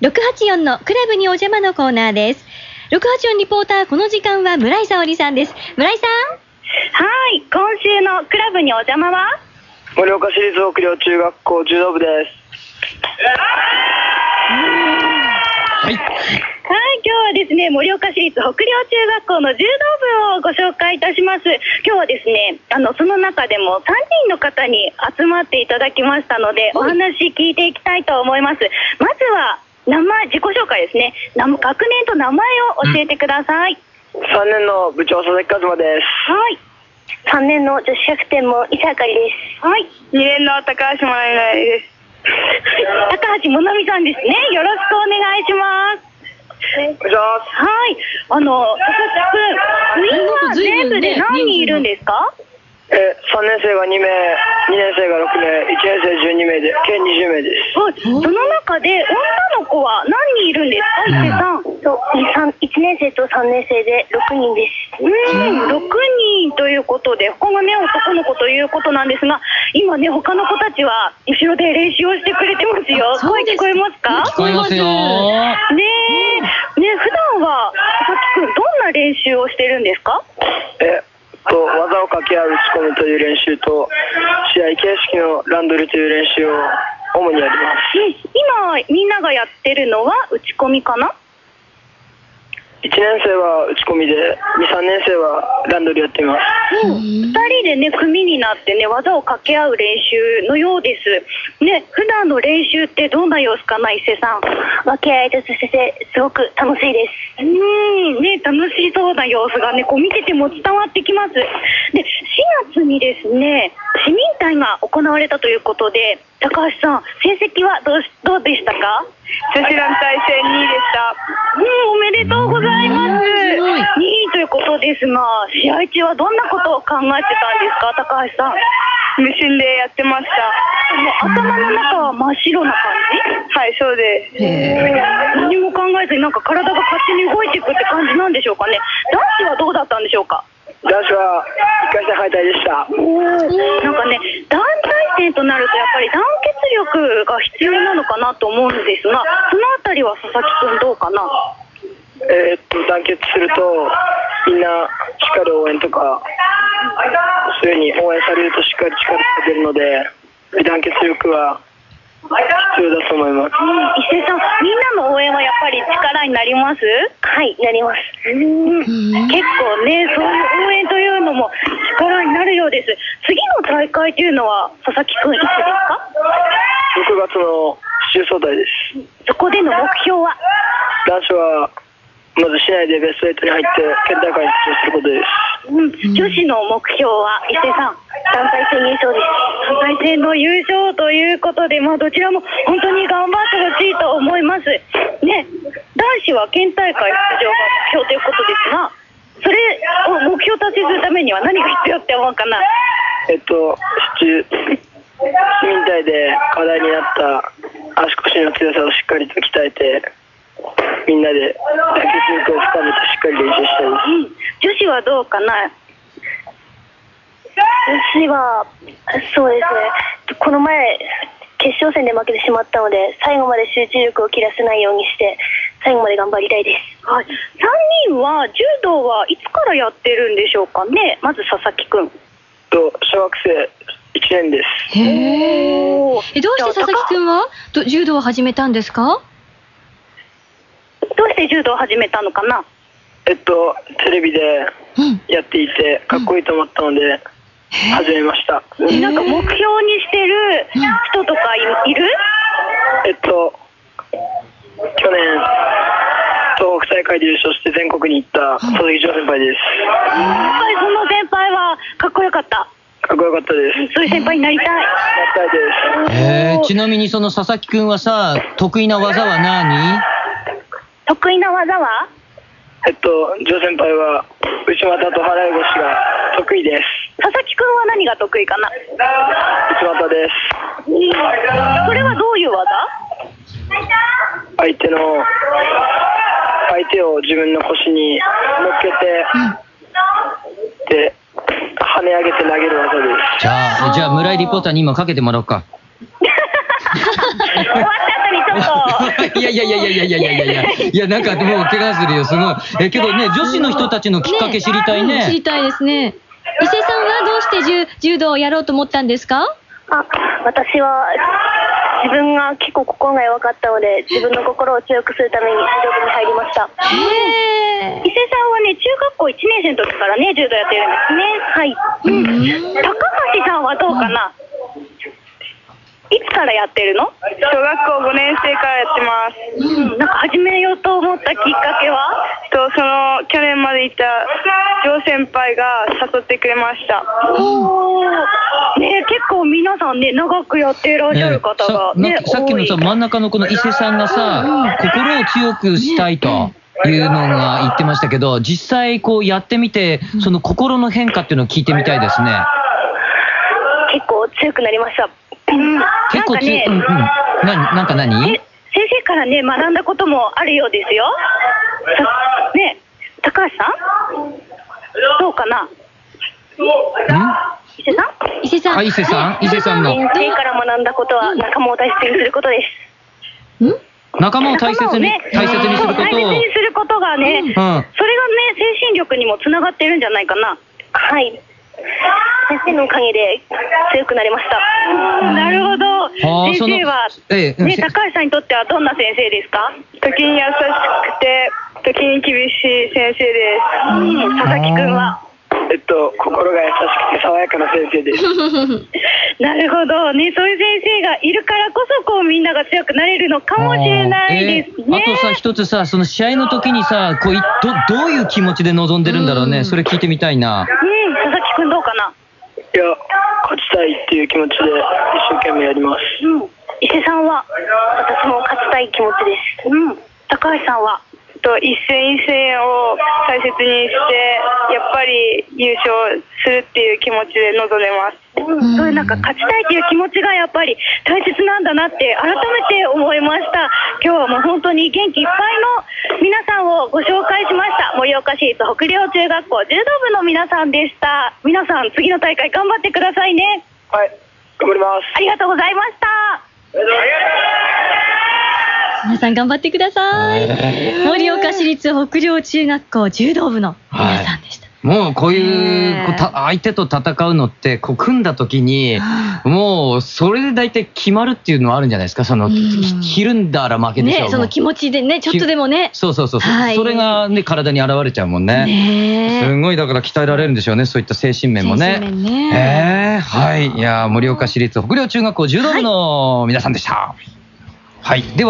684のクラブにお邪魔のコーナーです。684リポーター、この時間は村井沙織さんです。村井さん。 はい、今週のクラブにお邪魔は盛岡市立北陵中学校柔道部です。 はい、今日はですね、盛岡市立北陵中学校の柔道部をご紹介いたします。今日はですね、その中でも3人の方に集まっていただきましたので、お話聞いていきたいと思います。まずは自己紹介ですね。学年と名前を教えてください。 3年の部長佐々木和馬です。 はい。 3年の女子キャプテンも伊佐あかりです。 はい。 2年の高橋もなみです。 高橋もなみさんですね。よろしくお願いします。 お願いします。 はい。佐々木くん、部員は全部で何人いるんですか 3年生が2名、2年生が6名、1年生12名で、計20名です。 はい。その中で女の子は何人いるんですか、伊勢さん。 1年生と3年生で6人です。 6人ということで、他がね、男の子ということなんですが、今ね、他の子たちは後ろで練習をしてくれてますよ。声聞こえますか？ 聞こえますよ。 ねえ、普段は佐々木くん、どんな練習をしてるんですか？ 技を掛け合う打ち込むという練習と、試合形式のランドルという練習を主にやります。 今みんながやってるのは打ち込みかな ？1年生は打ち込みで、2、3年生はランドルやっています。 2人でね、組になってね、技を掛け合う練習のようです。ね、普段の練習ってどんな様子かな、伊勢さん。 和気あいあいとしてて、すごく楽しいです。 ね、楽しそうな様子がね、こう見てても伝わってきます。で、4月にですね、市民大が行われたということで、高橋さん、成績はどうでしたか？ 女子団体戦2位でした。 おめでとうございます。2位ということですが、試合中はどんなことを考えてたんですか、高橋さん。 無心でやってました。 頭の中は真っ白な感じ？はい、そうです。 何も考えずになんか体が勝手に動いていくって感じなんでしょうかね。男子はどうだったんでしょうか？ 男子は1回戦敗退でした。 なんかね、団体戦となるとやっぱり団結力が必要なのかなと思うんですが、そのあたりは佐々木くんどうかな？ 団結するとみんなしっかり応援とか、そういう風に応援されるとしっかり力が出るので、団結力は必要だと思います。 伊勢さん、みんなの応援はやっぱり力になります？ はい、なります。 結構ね、そういう応援というのも力になるようです。次の大会というのは佐々木くんいつですか ？6月の市総体です。 そこでの目標は？ 男子はまず市内でベスト8に入って県大会に出場することです。 女子の目標は伊勢さん？ 団体戦優勝です。 団体戦の優勝ということで、どちらも本当に頑張ってほしいと思いますね。男子は県大会出場が目標ということですが、それを目標達成するためには何が必要って思うかな？ 市民大で課題になった足腰の強さをしっかりと鍛えて、みんなで団結力を深めてしっかり練習したいです。 女子はどうかな？ 女子はそうですね、この前決勝戦で負けてしまったので、最後まで集中力を切らせないようにして最後まで頑張りたいです。 はい、3人は柔道はいつからやってるんでしょうかね。まず佐々木くん。 小学生1年です。 どうして佐々木くんは柔道を始めたんですか？ どうして柔道を始めたのかな？ テレビでやっていてかっこいいと思ったので始めました。 なんか目標にしてる人とかいる？ 去年東北大会で優勝して全国に行った佐々木城先輩です。 やっぱりその先輩はかっこよかった？ かっこよかったです。 そういう先輩になりたい。 です。 ちなみにその佐々木くんはさ、得意な技は何？ 得意な技は？ 城先輩は内股と払い腰が得意です。 佐々木くんは何が得意かな？ 内股です。 それはどういう技？ 相手を自分の腰に乗っけて、で跳ね上げて投げる技です。 じゃあ村井リポーターに今かけてもらおうか。 終わった後にちいやいやいやいやいやいやいやいやいや、なんかもう怪我するよ、すごい。けどね、女子の人たちのきっかけ知りたいね。 知りたいですね。伊勢さんはどうして柔道をやろうと思ったんですか？ 私は自分が結構心が弱かったので、自分の心を強くするために柔道部に入りました。 伊勢さんはね、中学校1年生の時からね、柔道やってるんですね。はい。高橋さんはどうかな？いつからやってるの？ 小学校5年生からやってます。 なんか始めようと思ったきっかけは？ その去年までいた上先輩が誘ってくれました。 ね、結構皆さんね、長くやっていらっしゃる方がね、 さっきのさ、真ん中のこの伊勢さんがさ、心を強くしたいというのが言ってましたけど、実際こうやってみて、その心の変化っていうのを聞いてみたいですね。 結構強くなりました。 結構強く、なんか何？ 先生からね、学んだこともあるようですよ。ね、高橋さんどうかな？伊勢さん？ 伊勢さん。 伊勢さんの。 先生から学んだことは仲間を大切にすることです。 仲間を大切にすることを。 大切にすることがね、それがね、精神力にもつながってるんじゃないかな。 はい。先生のおかげで強くなりました。 なるほど。先生は、ね、高橋さんにとってはどんな先生ですか？ 時に優しくて、時に厳しい先生です。 佐々木くんは？ 心が優しくて爽やかな先生です。 なるほどね、そういう先生がいるからこそこうみんなが強くなれるのかもしれないですね。 あとさ、一つさ、その試合の時にさ、こうどういう気持ちで臨んでるんだろうね。それ聞いてみたいな。 佐々木くんどうかな？ いや、勝ちたいっていう気持ちで一生懸命やります。 伊勢さんは？ 私も勝ちたい気持ちです。 高橋さんは？ 一戦一戦を大切にしてやっぱり優勝するっていう気持ちで臨んでます。 そういうなんか勝ちたいっていう気持ちがやっぱり大切なんだなって改めて思いました。今日はもう本当に元気いっぱいの皆さんをご紹介しました。盛岡市立北陵中学校柔道部の皆さんでした。皆さん次の大会頑張ってくださいね。 はい、頑張ります。 ありがとうございました。 皆さん頑張ってください。盛岡市立北陵中学校柔道部の皆さんでした。 もうこういう相手と戦うのってこう組んだ時にもうそれで大体決まるっていうのはあるんじゃないですか。そのひるんだら負けでしょ。 ね、その気持ちでね、ちょっとでもね。 そう、それがね体に現れちゃうもんね。すごいだから鍛えられるんでしょうね。そういった精神面もね。はい、いや盛岡市立北陵中学校柔道部の皆さんでした。はい、では